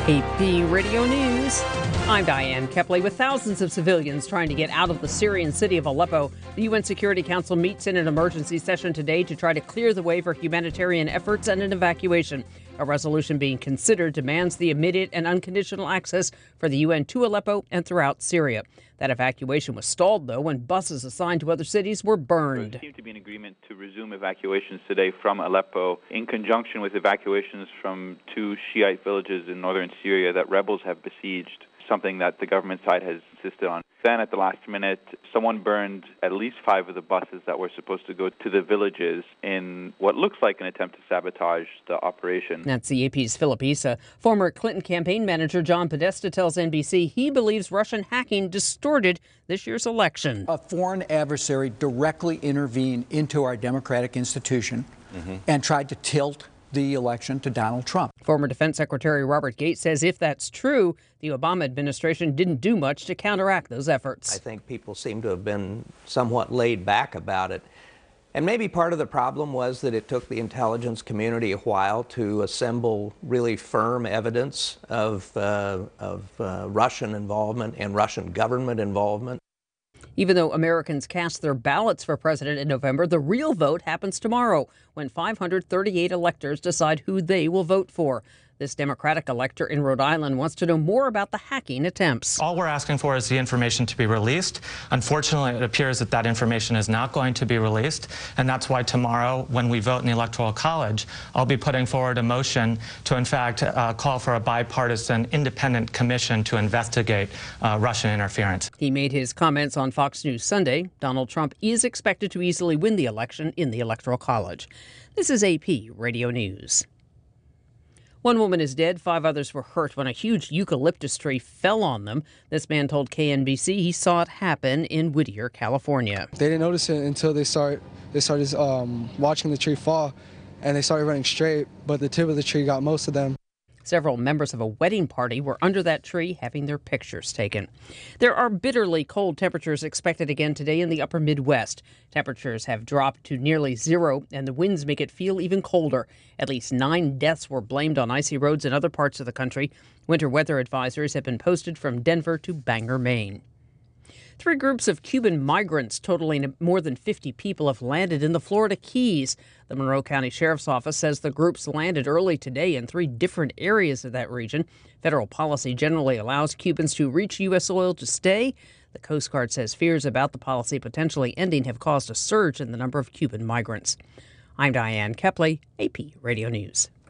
AP Radio News. I'm Diane Kepley. With thousands of civilians trying to get out of the Syrian city of Aleppo, the UN Security Council meets in an emergency session today to try to clear the way for humanitarian efforts and an evacuation. A resolution being considered demands the immediate and unconditional access for the UN to Aleppo and throughout Syria. That evacuation was stalled, though, when buses assigned to other cities were burned. There seemed to be an agreement to resume evacuations today from Aleppo in conjunction with evacuations from two Shiite villages in northern Syria that rebels have besieged, something that the government side has insisted on. Then at the last minute, someone burned at least 5 of the buses that were supposed to go to the villages in what looks like an attempt to sabotage the operation. That's the AP's Philip Issa. Former Clinton campaign manager John Podesta tells NBC he believes Russian hacking distorted this year's election. A foreign adversary directly intervened into our democratic institution and tried to tilt the election to Donald Trump. Former Defense Secretary Robert Gates says if that's true, the Obama administration didn't do much to counteract those efforts. I think people seem to have been somewhat laid back about it. And maybe part of the problem was that it took the intelligence community a while to assemble really firm evidence of Russian involvement and Russian government involvement. Even though Americans cast their ballots for president in November, the real vote happens tomorrow when 538 electors decide who they will vote for. This Democratic elector in Rhode Island wants to know more about the hacking attempts. All we're asking for is the information to be released. Unfortunately, it appears that that information is not going to be released, and that's why tomorrow, when we vote in the Electoral College, I'll be putting forward a motion to, in fact, call for a bipartisan independent commission to investigate Russian interference. He made his comments on Fox News Sunday. Donald Trump is expected to easily win the election in the Electoral College. This is AP Radio News. One woman is dead, 5 others were hurt when a huge eucalyptus tree fell on them. This man told KNBC he saw it happen in Whittier, California. They didn't notice it until they started watching the tree fall, and they started running straight, but the tip of the tree got most of them. Several members of a wedding party were under that tree having their pictures taken. There are bitterly cold temperatures expected again today in the upper Midwest. Temperatures have dropped to nearly zero, and the winds make it feel even colder. At least 9 deaths were blamed on icy roads in other parts of the country. Winter weather advisories have been posted from Denver to Bangor, Maine. 3 groups of Cuban migrants totaling more than 50 people have landed in the Florida Keys. The Monroe County Sheriff's Office says the groups landed early today in 3 different areas of that region. Federal policy generally allows Cubans to reach U.S. soil to stay. The Coast Guard says fears about the policy potentially ending have caused a surge in the number of Cuban migrants. I'm Diane Kepley, AP Radio News.